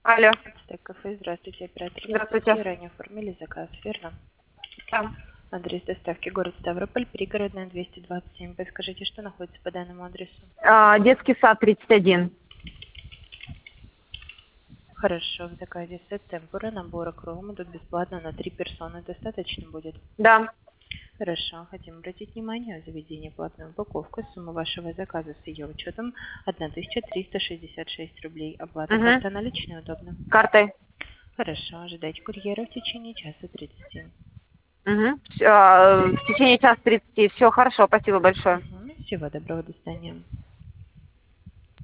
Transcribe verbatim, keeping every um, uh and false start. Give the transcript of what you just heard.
Алло. Так, кафе, здравствуйте, оператор. Здравствуйте. Ранее оформили заказ, верно? Да. Адрес доставки город Ставрополь, пригородная, двести двадцать семь. Подскажите, что находится по данному адресу? А, детский сад тридцать один. Хорошо, в заказе сет темпура, набора кром идут бесплатно на три персоны. Достаточно будет? Да. Хорошо. Хотим обратить внимание о заведении платной упаковки. Сумма вашего заказа с ее учетом тысяча триста шестьдесят шесть рублей. Оплата Угу. карта наличная удобно? Картой. Хорошо. Ожидайте курьера в течение часа тридцати. Угу. В течение часа тридцати. Все хорошо, спасибо большое. Мгм. Всего доброго, до свидания.